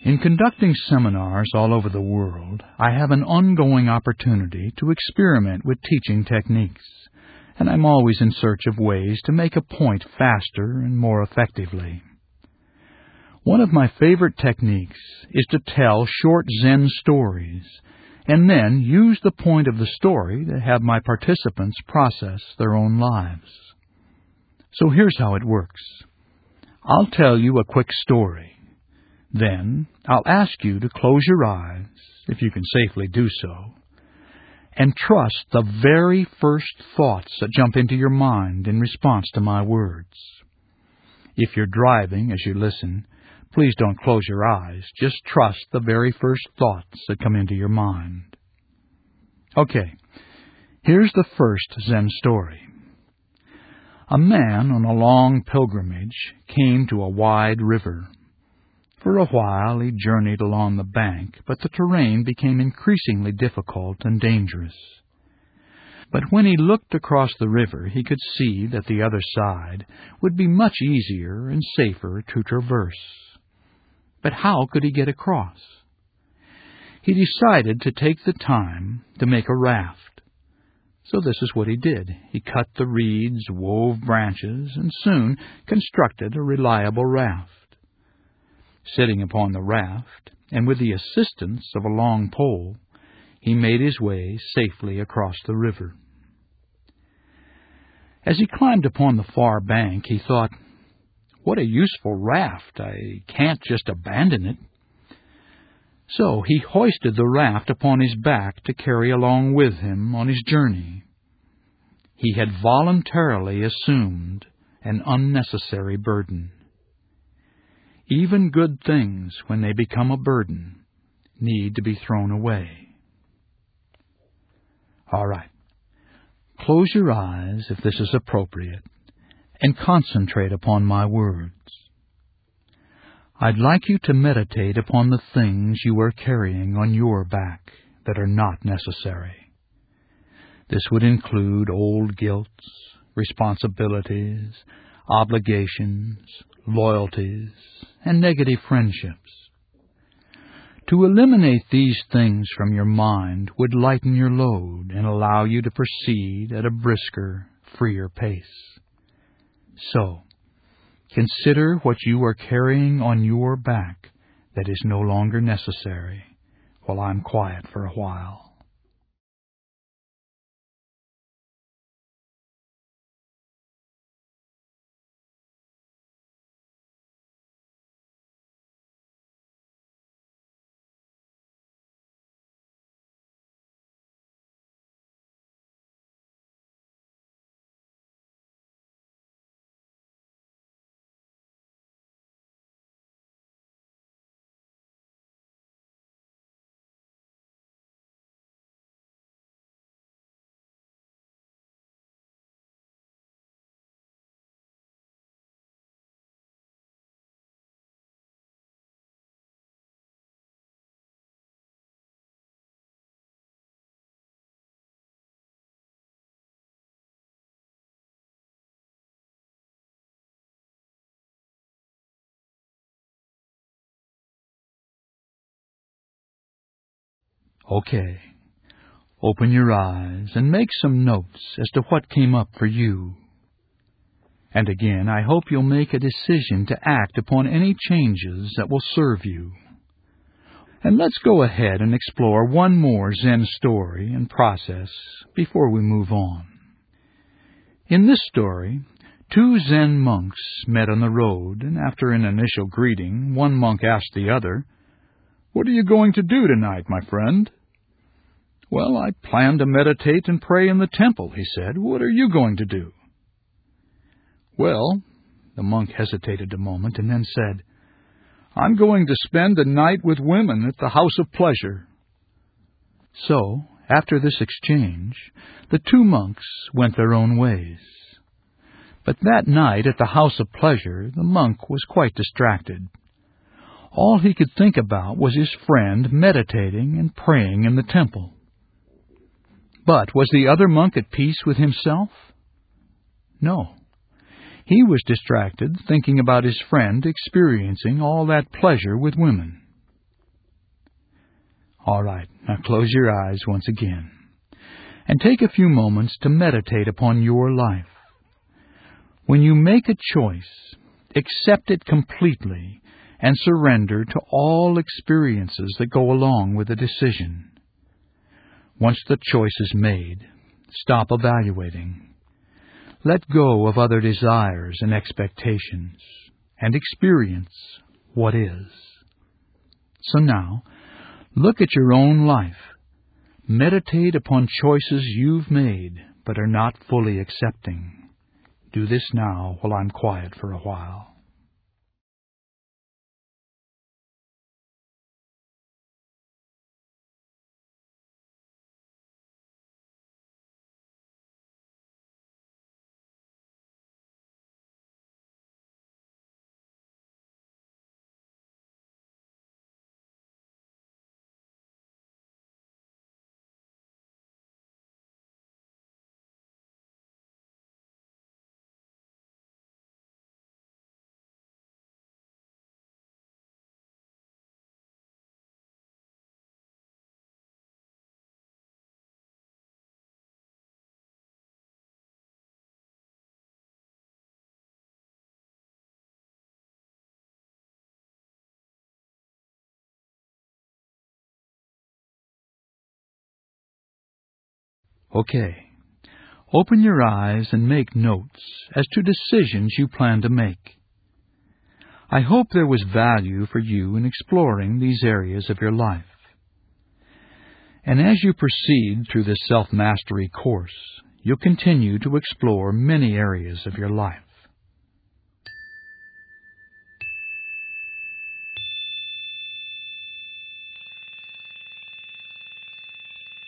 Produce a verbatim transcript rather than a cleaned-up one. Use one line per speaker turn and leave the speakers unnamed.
In conducting seminars all over the world, I have an ongoing opportunity to experiment with teaching techniques, and I'm always in search of ways to make a point faster and more effectively. One of my favorite techniques is to tell short Zen stories, and then use the point of the story to have my participants process their own lives. So here's how it works. I'll tell you a quick story. Then I'll ask you to close your eyes, if you can safely do so, and trust the very first thoughts that jump into your mind in response to my words. If you're driving as you listen, please don't close your eyes. Just trust the very first thoughts that come into your mind. Okay, here's the first Zen story. A man on a long pilgrimage came to a wide river. For a while he journeyed along the bank, but the terrain became increasingly difficult and dangerous. But when he looked across the river, he could see that the other side would be much easier and safer to traverse. But how could he get across? He decided to take the time to make a raft. So this is what he did. He cut the reeds, wove branches, and soon constructed a reliable raft. Sitting upon the raft, and with the assistance of a long pole, he made his way safely across the river. As he climbed upon the far bank, he thought, "What a useful raft! I can't just abandon it." So he hoisted the raft upon his back to carry along with him on his journey. He had voluntarily assumed an unnecessary burden. Even good things, when they become a burden, need to be thrown away. All right. Close your eyes if this is appropriate, and concentrate upon my words. I'd like you to meditate upon the things you are carrying on your back that are not necessary. This would include old guilts, responsibilities, obligations, loyalties, and negative friendships. To eliminate these things from your mind would lighten your load and allow you to proceed at a brisker, freer pace. So, consider what you are carrying on your back that is no longer necessary while I'm quiet for a while. Okay, open your eyes and make some notes as to what came up for you. And again, I hope you'll make a decision to act upon any changes that will serve you. And let's go ahead and explore one more Zen story and process before we move on. In this story, two Zen monks met on the road, and after an initial greeting, one monk asked the other, "What are you going to do tonight, my friend?" "Well, I plan to meditate and pray in the temple," he said. "What are you going to do?" "Well," the monk hesitated a moment and then said, "I'm going to spend the night with women at the House of Pleasure." So, after this exchange, the two monks went their own ways. But that night at the House of Pleasure, the monk was quite distracted. All he could think about was his friend meditating and praying in the temple. But was the other monk at peace with himself? No. He was distracted thinking about his friend experiencing all that pleasure with women. All right, now close your eyes once again, and take a few moments to meditate upon your life. When you make a choice, accept it completely and surrender to all experiences that go along with the decision. Once the choice is made, stop evaluating. Let go of other desires and expectations, and experience what is. So now, look at your own life. Meditate upon choices you've made but are not fully accepting. Do this now while I'm quiet for a while. Okay. Open your eyes and make notes as to decisions you plan to make. I hope there was value for you in exploring these areas of your life. And as you proceed through this self-mastery course, you'll continue to explore many areas of your life.